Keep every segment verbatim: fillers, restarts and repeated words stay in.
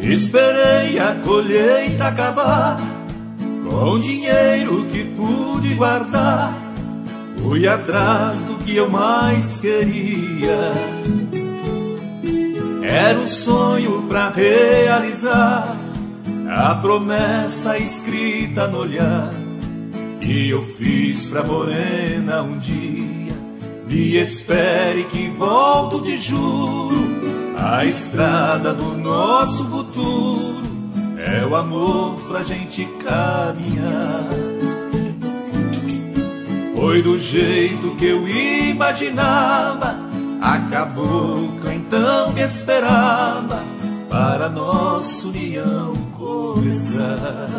Esperei a colheita acabar, com o dinheiro que pude guardar, fui atrás do que eu mais queria. Era um sonho pra realizar, a promessa escrita no olhar, e eu fiz pra morena um dia: me espere que volto, te juro. A estrada do nosso futuro é o amor pra gente caminhar. Foi do jeito que eu imaginava, acabou que eu então me esperava para nossa união começar.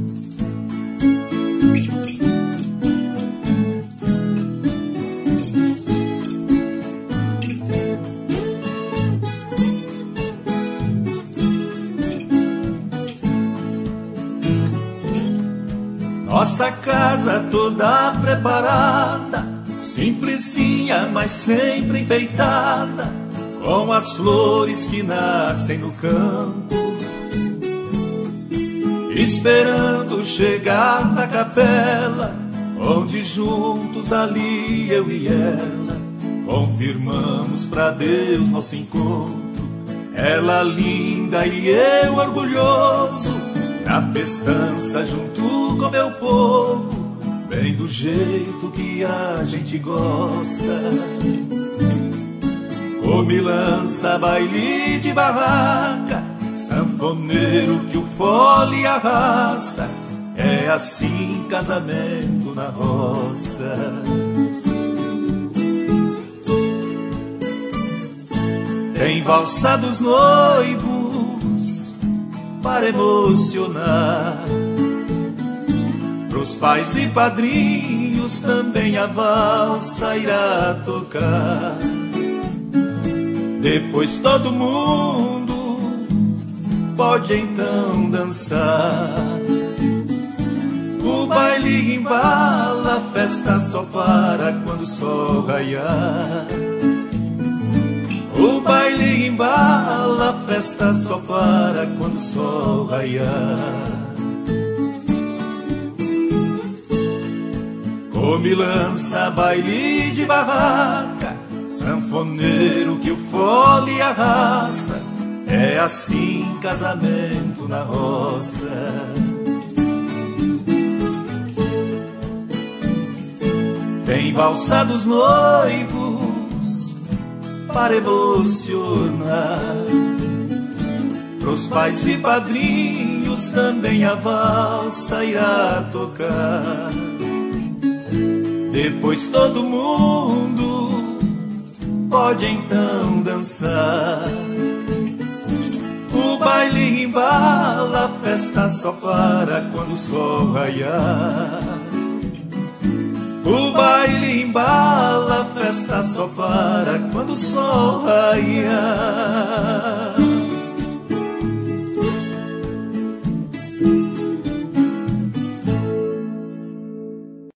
Nossa casa toda preparada, simplesinha, mas sempre enfeitada, com as flores que nascem no campo, esperando chegar na capela, onde juntos ali eu e ela confirmamos pra Deus nosso encontro. Ela linda e eu orgulhoso, na festança junto com meu povo, bem do jeito que a gente gosta. Comilança, baile de barraca, sanfoneiro que o fole arrasta, é assim casamento na roça. Tem valsa dos noivos para emocionar, pros pais e padrinhos também a valsa irá tocar. Depois todo mundo pode então dançar. O baile embala, a festa só para quando o sol raiar. O baile embala, a festa só para quando o sol raiar. Comilança, baile de barraca, sanfoneiro que o fole arrasta, é assim casamento na roça. Tem valsa dos noivos para emocionar, pros pais e padrinhos também a valsa irá tocar. Depois todo mundo pode então dançar. O baile embala, a festa só para quando o sol raiar. O baile embala, a festa só para quando o sol raiar.